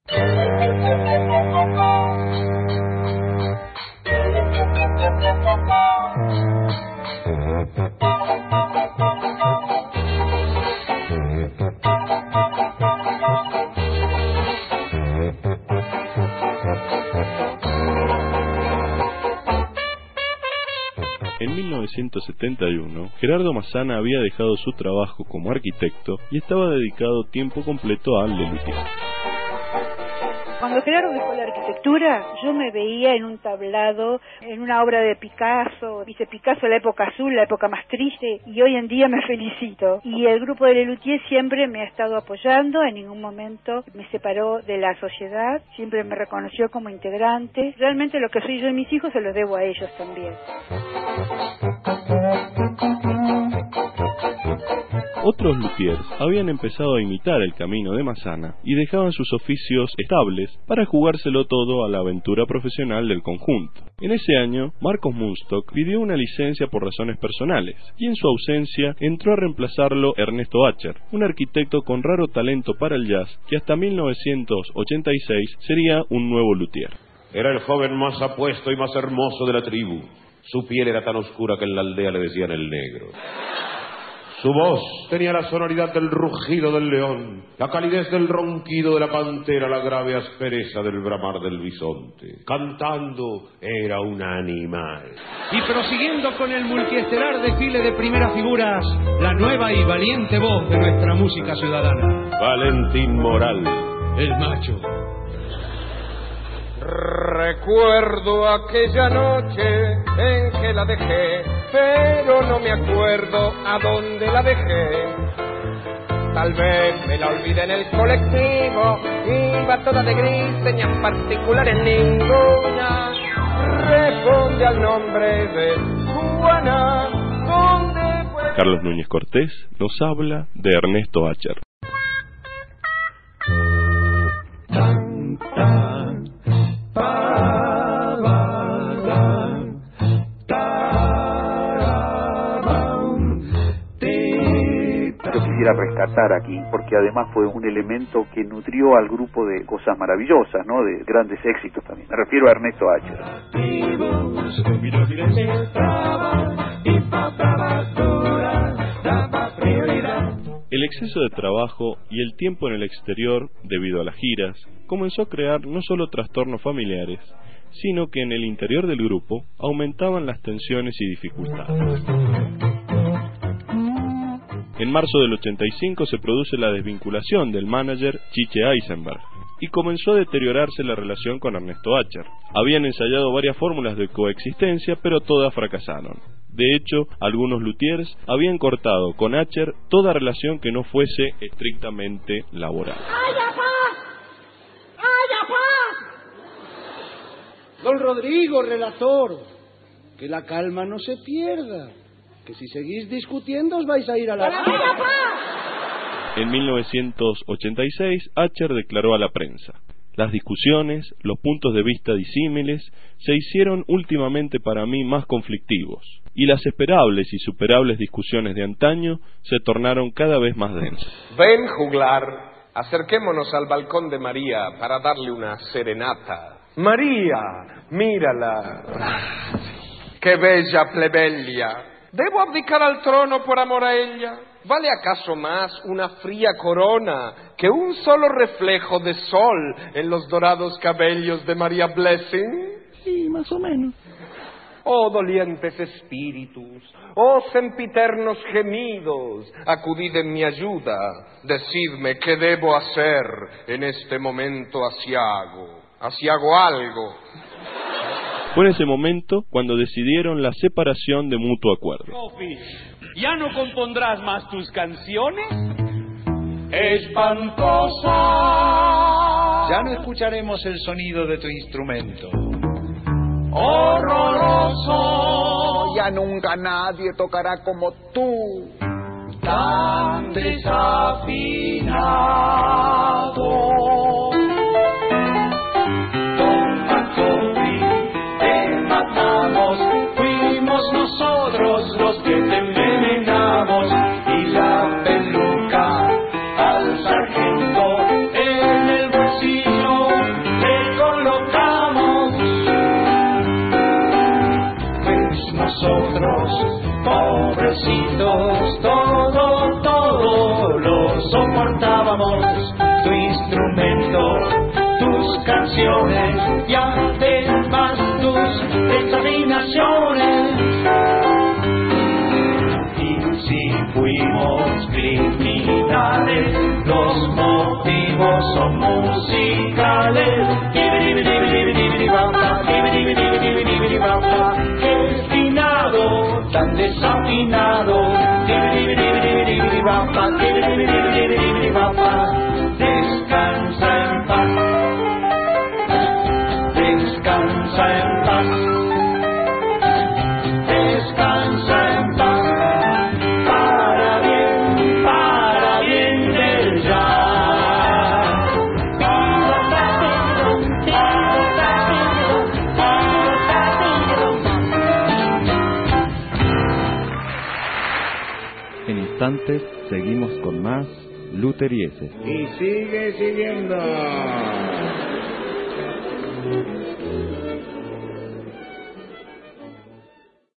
En 1971, Gerardo Massana había dejado su trabajo como arquitecto y estaba dedicado tiempo completo al Lelutier. Cuando Gerardo dejó la arquitectura, yo me veía en un tablado, en una obra de Picasso. Dice Picasso, la época azul, la época más triste, y hoy en día me felicito. Y el grupo de Lelutier siempre me ha estado apoyando, en ningún momento me separó de la sociedad, siempre me reconoció como integrante. Realmente lo que soy yo y mis hijos se los debo a ellos también. Otros luthiers habían empezado a imitar el camino de Massana y dejaban sus oficios estables para jugárselo todo a la aventura profesional del conjunto. En ese año, Marcos Munstock pidió una licencia por razones personales y en su ausencia entró a reemplazarlo Ernesto Acher, un arquitecto con raro talento para el jazz que hasta 1986 sería un nuevo luthier. Era el joven más apuesto y más hermoso de la tribu. Su piel era tan oscura que en la aldea le decían el negro. Su voz tenía la sonoridad del rugido del león, la calidez del ronquido de la pantera, la grave aspereza del bramar del bisonte. Cantando era un animal. Y prosiguiendo con el multiestelar desfile de primeras figuras, la nueva y valiente voz de nuestra música ciudadana. Valentín Moral, el macho. Recuerdo aquella noche en que la dejé, pero no me acuerdo a dónde la dejé. Tal vez me la olvidé en el colectivo, iba toda de gris, señas particulares ninguna. Responde al nombre de Juana, ¿dónde fue? Carlos Núñez Cortés nos habla de Ernesto Acher. Quisiera rescatar aquí, porque además fue un elemento que nutrió al grupo de cosas maravillosas, ¿no? De grandes éxitos también. Me refiero a Ernesto Acher. El exceso de trabajo y el tiempo en el exterior, debido a las giras, comenzó a crear no solo trastornos familiares, sino que en el interior del grupo aumentaban las tensiones y dificultades. En marzo del 85 se produce la desvinculación del manager Chiche Eisenberg y comenzó a deteriorarse la relación con Ernesto Acher. Habían ensayado varias fórmulas de coexistencia, pero todas fracasaron. De hecho, algunos luthiers habían cortado con Acher toda relación que no fuese estrictamente laboral. ¡Haya paz! ¡Haya paz! Don Rodrigo, relator, que la calma no se pierda, que si seguís discutiendo os vais a ir a la... ¡Haya paz! En 1986, Acher declaró a la prensa: las discusiones, los puntos de vista disímiles, se hicieron últimamente para mí más conflictivos, y las esperables y superables discusiones de antaño se tornaron cada vez más densas. Ven, juglar, acerquémonos al balcón de María para darle una serenata. María, mírala. ¡Qué bella plebeya! ¿Debo abdicar al trono por amor a ella? ¿Vale acaso más una fría corona que un solo reflejo de sol en los dorados cabellos de María Blessing? Sí, más o menos. Oh dolientes espíritus, oh sempiternos gemidos, acudid en mi ayuda, decidme qué debo hacer en este momento asiago algo. Fue en ese momento cuando decidieron la separación de mutuo acuerdo. Sophie, ¿ya no compondrás más tus canciones? ¡Espantosa! Ya no escucharemos el sonido de tu instrumento. ¡Horroroso! Ya nunca nadie tocará como tú. Tan desafinado. Fuimos nosotros los que te envenenamos y la peluca al sargento en el bolsillo golpecitos, todo lo soportábamos, tu instrumento, tus canciones y además tus desafinaciones. Y si fuimos criminales, los motivos son musicales. Qué finado, tan desafinado. Descansa en paz, descansa en paz, descansa en paz, para bien del jazz. En instantes seguimos con más Luterieses. Y sigue siguiendo.